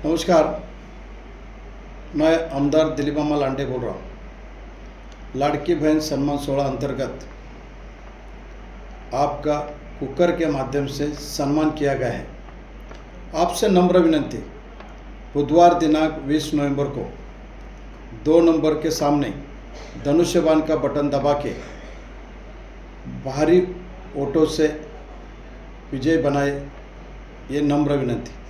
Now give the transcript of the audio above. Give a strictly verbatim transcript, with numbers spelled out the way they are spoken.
नमस्कार, मैं आमदार दिलीप अम्मा लांडे बोल रहा हूँ। लाड़की बहन सम्मान सोलह अंतर्गत आपका कुकर के माध्यम से सम्मान किया गया है। आपसे नम्र विनंती, बुधवार दिनांक बीस नवंबर को दो नंबर के सामने धनुष्यबाण का बटन दबा के बाहरी वोटों से विजय बनाए, ये नम्र विनंती।